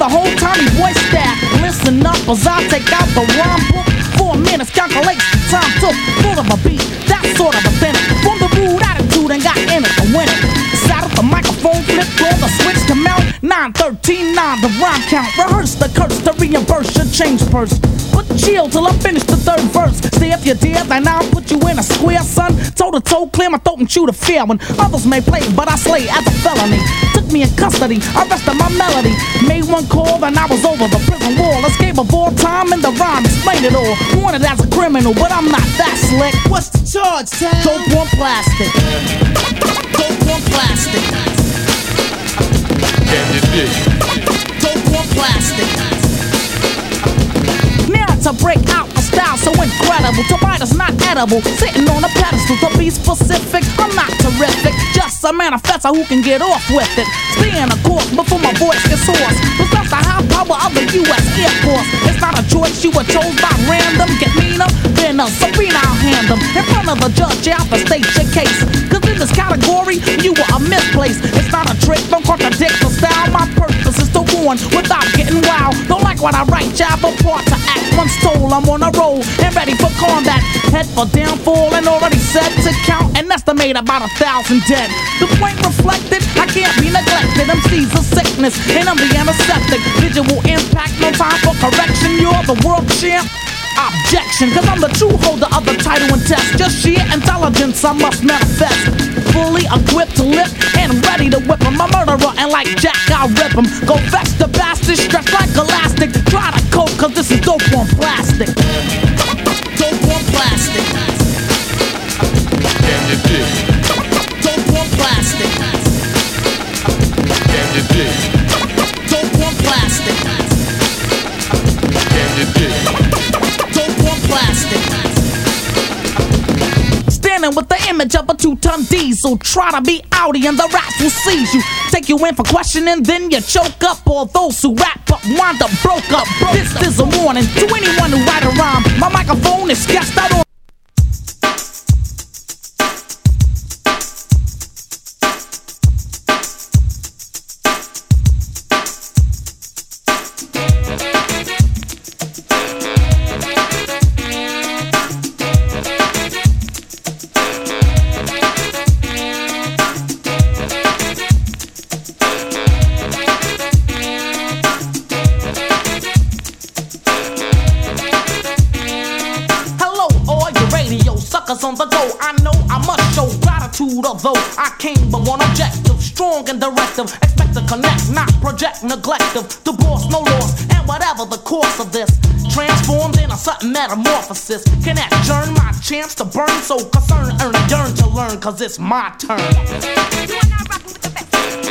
the whole Tommy Boy staff. Listen up as I take out the rhyme book. 4 minutes calculates the time took. Full of a beat, that sort of a thing. From the rude attitude and got in it to win it. Sat up the microphone, flipped on the switch to mount. 913, 9 the rhyme count. Rehearse the curse to reimburse your change purse. But chill till I finish the third verse. Stay if you dare, then I'll put you in a square, son. Toe to toe, clear my throat and shoot a fair one. Others may play, but I slay as a felony. Took me in custody, arrested my melody. Made one call, then I was over the prison wall. Escape of all time and the rhyme explain it all. Wanted as a criminal, but I'm not that slick. What's the charge, Tam? Dope on plastic. Dope on plastic. Can you dig? Dope on plastic. To break out a style so incredible, to bite is not edible. Sitting on a pedestal, to be specific, I'm not terrific. Just a manifestor who can get off with it. Staying a course before my voice gets hoarse. Possess the high power of the U.S. Air Force. It's not a choice you were chose by random. Get meaner, then a Sabrina, I'll hand them. In front of the judge, you have to state your case. Cause in this category, you were a misplaced. It's not a trick, don't contradict the style. My purpose is to warn without getting wild. Don't like what I write, jab apart to act. Once told I'm on a roll and ready for combat. Head for downfall and already set to count and estimate about 1,000 dead. The point reflected, I can't be neglected. MC's a sickness and I'm the antiseptic. Visual impact, no time for correction. You're the world champ. Objection, cause I'm the true holder of the title and test. Just sheer intelligence I must manifest. Fully equipped to lift and ready to whip him. I'm a murderer and like Jack I'll rip him. Go fetch the bastard, stretch like elastic. Try to cope cause this is dope on plastic. Dope on plastic. Can you dig? Dope on plastic. Can you dig? Dope on plastic. Can you dig? Plastic. Standing with the image of a 2-ton diesel. Try to be outie and the rats will seize you. Take you in for questioning, then you choke up. All those who rap up wind up broke up. This is a warning to anyone who write a rhyme. My microphone is sketched out on. On the go, I know I must show gratitude, although I came but one objective, strong and directive, expect to connect, not project, neglective, divorce, no loss, and whatever the course of this, transformed in a sudden metamorphosis, can adjourn my chance to burn, so concerned, earn, yearn to learn, cause it's my turn. You are not rocking with the best.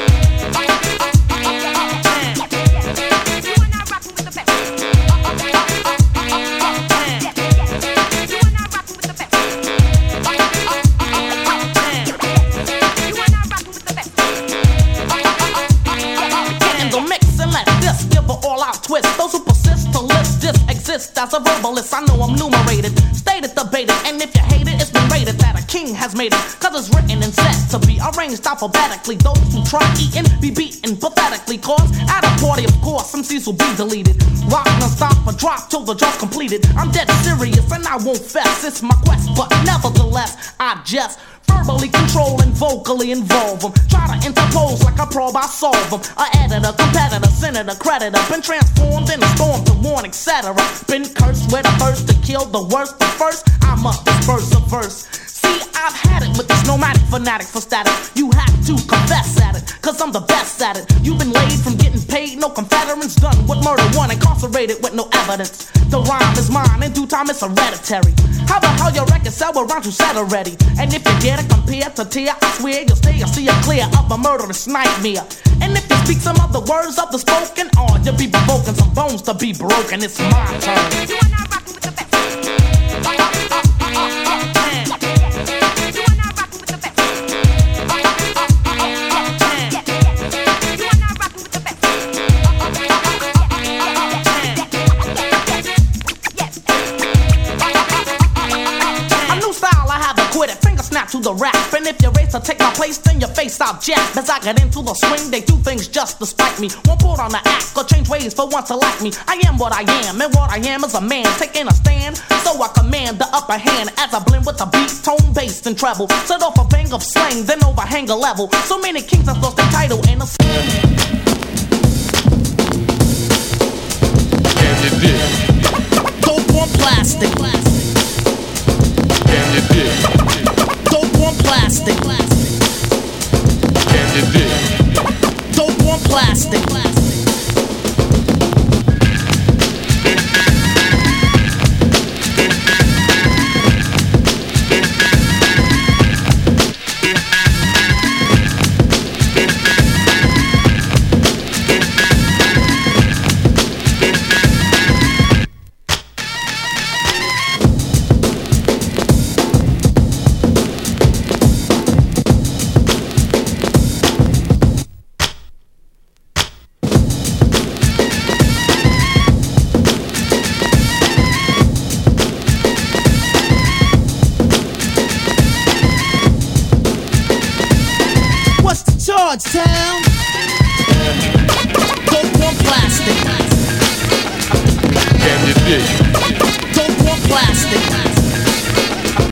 Those who persist to lift this exist as a verbalist. I know I'm numerated, stated, debated, and if you hate it, it's been rated that a king has made it. Cause it's written and set to be arranged alphabetically. Those who try eating be beaten pathetically. Cause at a party, of course, MCs will be deleted. Rock non-stop or drop till the job's completed. I'm dead serious and I won't fess. It's my quest, but nevertheless, I just verbally control and vocally involve them. Try to interpose like a probe, I solve them. A editor, competitor, senator, creditor. Been transformed in a storm to warn, etc. Been cursed with a thirst to kill the worst. But first, I must disperse a verse. See, I've had it with this nomadic fanatic for static. You have to confess at it, cause I'm the best at it. You've been laid from getting paid, no confederates done with murder, one incarcerated with no evidence. The rhyme is mine, in due time it's hereditary. How the hell your record sell what rhymes you said already? And if you get it compared to tear, I swear you'll stay, I'll see you clear of a murderous nightmare. And if you speak some of the words of the spoken, or you'll be provoking some bones to be broken, it's my turn. You are not rocking with the best. a snap to the rap. And if you race to take my place, then your face I'll jab. As I get into the swing, they do things just to spite me. Won't put on the act or change ways for once to like me. I am what I am, and what I am is a man taking a stand. So I command the upper hand as I blend with the beat, tone, bass, and treble. Set off a bang of slang, then overhang a level. So many kings have lost their title and a Can you dig? dope on plastic. Can you dig? Dope on plastic. Can you dig? Dope on plastic. Town. Dope on plastic. Can you dig? Dope on plastic.